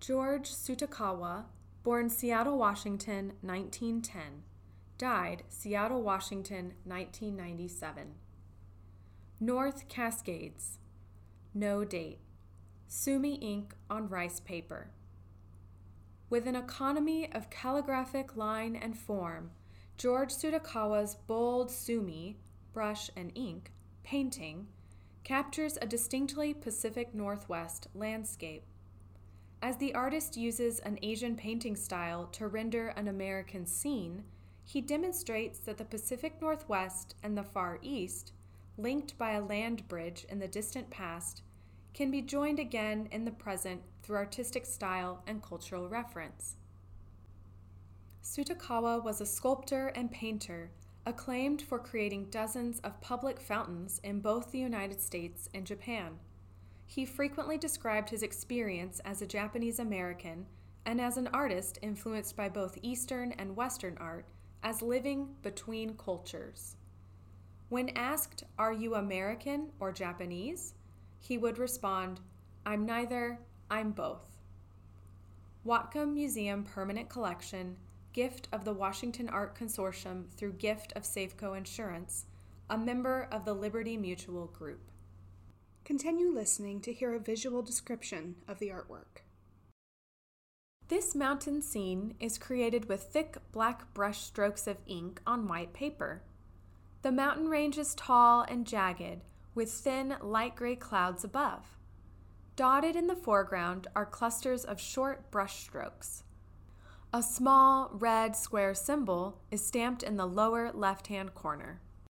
George Tsutakawa, born Seattle, Washington, 1910, died Seattle, Washington, 1997. North Cascades, no date. Sumi ink on rice paper. With an economy of calligraphic line and form, George Tsutakawa's bold sumi, brush and ink, painting, captures a distinctly Pacific Northwest landscape. As the artist uses an Asian painting style to render an American scene, he demonstrates that the Pacific Northwest and the Far East, linked by a land bridge in the distant past, can be joined again in the present through artistic style and cultural reference. Tsutakawa was a sculptor and painter, acclaimed for creating dozens of public fountains in both the United States and Japan. He frequently described his experience as a Japanese American and as an artist influenced by both Eastern and Western art as living between cultures. When asked, "Are you American or Japanese?" he would respond, "I'm neither, I'm both." Whatcom Museum Permanent Collection, gift of the Washington Art Consortium through gift of Safeco Insurance, a member of the Liberty Mutual Group. Continue listening to hear a visual description of the artwork. This mountain scene is created with thick black brush strokes of ink on white paper. The mountain range is tall and jagged, with thin light gray clouds above. Dotted in the foreground are clusters of short brush strokes. A small red square symbol is stamped in the lower left-hand corner.